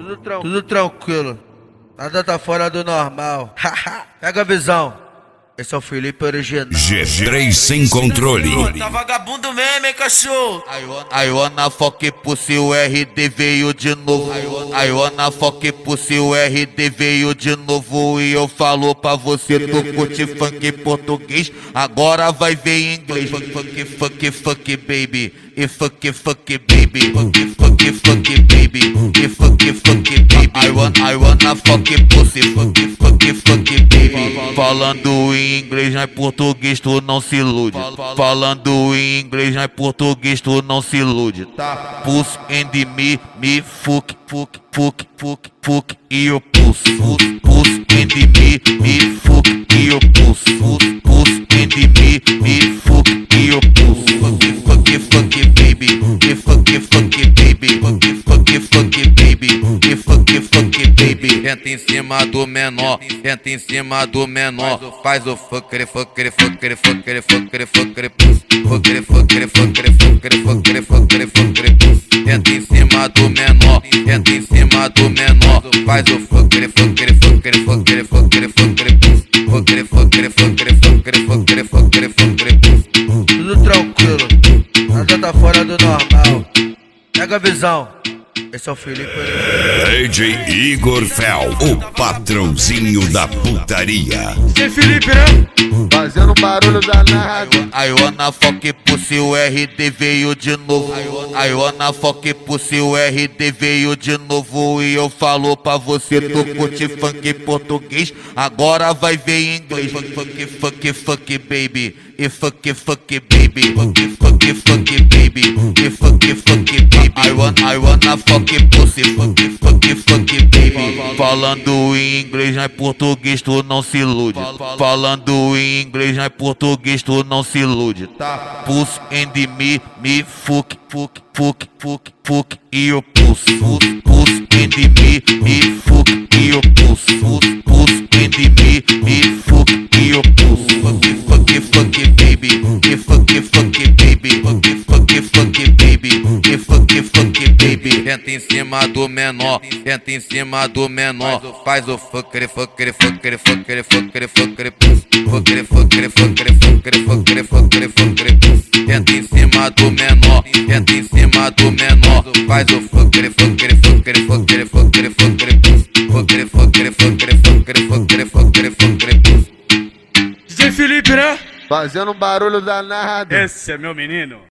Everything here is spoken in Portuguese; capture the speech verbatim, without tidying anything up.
Tudo, tran tudo tranquilo. Nada tá fora do normal. Pega a visão. Esse é o Felipe original. G três sem controle. Tá vagabundo mesmo, hein, cachorro? I wanna fuck pussy, o R D veio de novo. I wanna fuck pussy, o R D veio de novo. E eu falo pra você, tu curte funk português, agora vai ver em inglês. Funk, funk, funk, baby. E funk, funk, baby. Funk, funk, funk, baby. E funk, funk, baby. I wanna, I wanna fuck pussy. Funk, funk, funk, baby. Falando em inglês, não é português, tu não se ilude. Falando em inglês, não é português, tu não se ilude, tá? Puss and me, me, fuck, fuck, fuck, fuck, fuck, e eu puss. Puss and me, me, fuck, e eu puss. Puss and me, me, fuck, e eu puss. Fuck, fuck, fuck, baby. E fuck, fuck, baby. Fuck, fuck, fuck, baby. E fuck, fuck, baby. Entra em cima do menor, entra em cima do menor. Faz o fucker, fucker, fucker, fucker, fucker, fucker, puss. Fucker, fucker, fucker, fucker, fucker, fucker, fucker, puss. Entra em cima do menor, entra em cima do menor. Faz o fucker, fucker, fucker, fucker, fucker, fucker, puss. Fucker, fucker, fucker, fucker, fucker, fucker, fucker, puss. Tudo tranquilo. Nada tá fora do normal. Pega a visão. Esse é o Felipe original. D J Igor Fel, o patrãozinho da putaria. Esse é Felipe, né? Fazendo barulho danado. I wanna fuck pussy, o R D veio de novo. I wanna fuck pussy, o R D veio de novo. E eu falo pra você, tu curte funk português, agora vai ver em inglês. Funk, funk, funk, baby. E funk, funk, baby. Funk, funk, funk, baby. E funk, funk, baby. I wanna, I wanna fuck pussy. Funk, funk, funk, baby. Falando em inglês, não é português, tu não se ilude. Falando em inglês, não é português, tu não se ilude, tá? Puss and me, me, fuck, fuck, fuck, fuck, fuck, e eu puss. Puss and me, me, fuck, e eu puss. Puss and me, me, fuck, e eu puss. Fuck, fuck, fuck, baby. E fuck, fuck, baby. Fuck, fuck, fuck, baby. E fuck, fuck, baby. Entra em cima do menor, entra em cima do menor. Faz o fucker, fucker, fucker, fucker, fucker, fucker, puss. Fucker, fucker, fucker, fucker, fucker, fucker, fucker, puss. Entra em cima do menor, entra em cima do menor. Faz o fucker, fucker, fucker, fucker, fucker, fucker, puss. Fucker, fucker, fucker, fucker, fucker, fucker, fucker, puss. D J Felipe, né? Fazendo barulho danado. Esse é meu menino.